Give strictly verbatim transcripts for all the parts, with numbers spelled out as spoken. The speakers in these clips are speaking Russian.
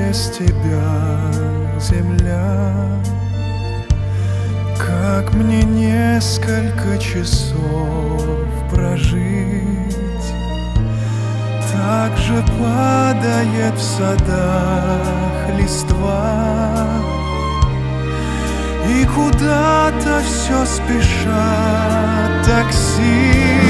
без тебя, земля? Как мне несколько часов прожить? Так же падает в садах листва, и куда-то все спешат такси.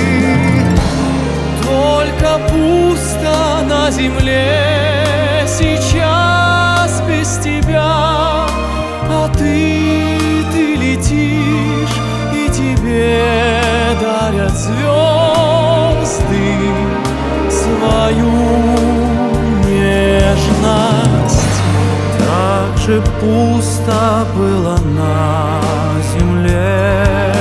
Только пусто на земле сейчас без тебя, а ты, ты летишь, и тебе дарят звезды свою нежность. Так же пусто было на земле,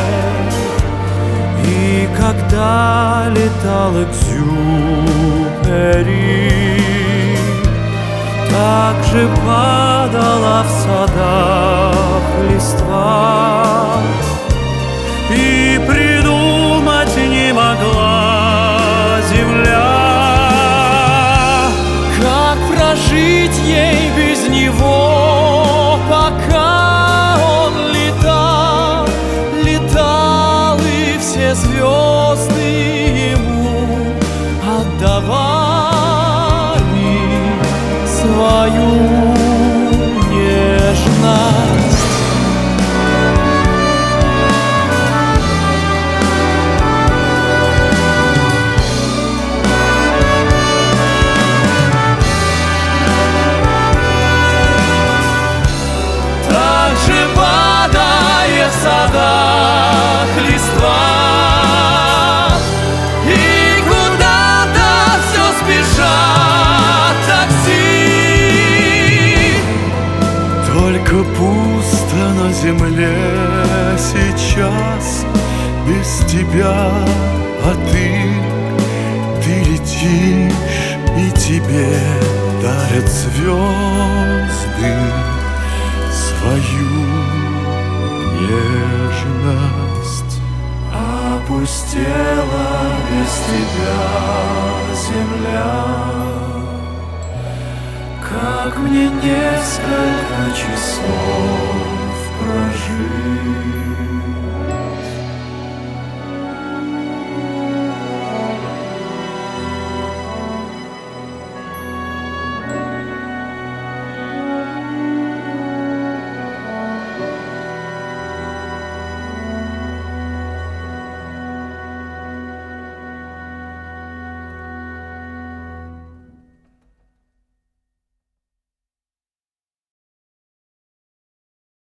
и когда летал Экзюпери, так же падала в садах листва, и придумать не могла земля, как прожить ей без него, пока он летал, летал, и все звезды ему отдавали свою нежность. Так же падает в садах листва, и куда-то все спешат такси. Только пусто на земле сейчас без тебя, а ты, ты летишь, и тебе дарят звезды свою нежность. Опустела без тебя земля, как мне несколько часов прожить?